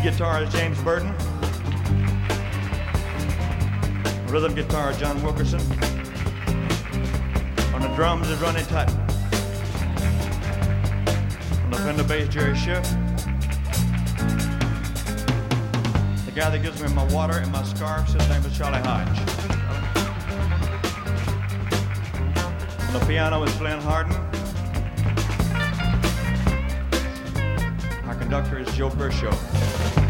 guitar is James Burton. Rhythm guitar, John Wilkerson. On the drums is Ronnie Tutton. On the Fender bass, Jerry Schiff. The guy that gives me my water and my scarves, his name is Charlie Hodge. On the piano is Glenn Harden. Our conductor is Joe Kershaw.